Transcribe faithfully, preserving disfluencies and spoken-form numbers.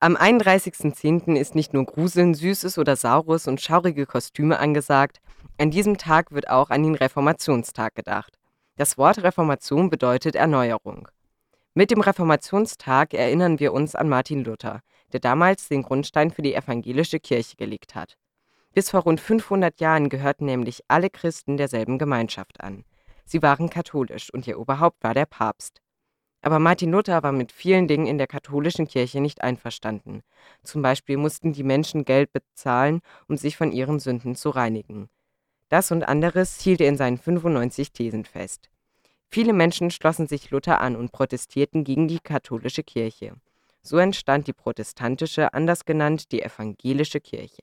Am einunddreißigsten zehnten ist nicht nur Gruseln, Süßes oder Saures und schaurige Kostüme angesagt. An diesem Tag wird auch an den Reformationstag gedacht. Das Wort Reformation bedeutet Erneuerung. Mit dem Reformationstag erinnern wir uns an Martin Luther, der damals den Grundstein für die evangelische Kirche gelegt hat. Bis vor rund fünfhundert Jahren gehörten nämlich alle Christen derselben Gemeinschaft an. Sie waren katholisch und ihr Oberhaupt war der Papst. Aber Martin Luther war mit vielen Dingen in der katholischen Kirche nicht einverstanden. Zum Beispiel mussten die Menschen Geld bezahlen, um sich von ihren Sünden zu reinigen. Das und anderes hielt er in seinen fünfundneunzig Thesen fest. Viele Menschen schlossen sich Luther an und protestierten gegen die katholische Kirche. So entstand die protestantische, anders genannt die evangelische Kirche.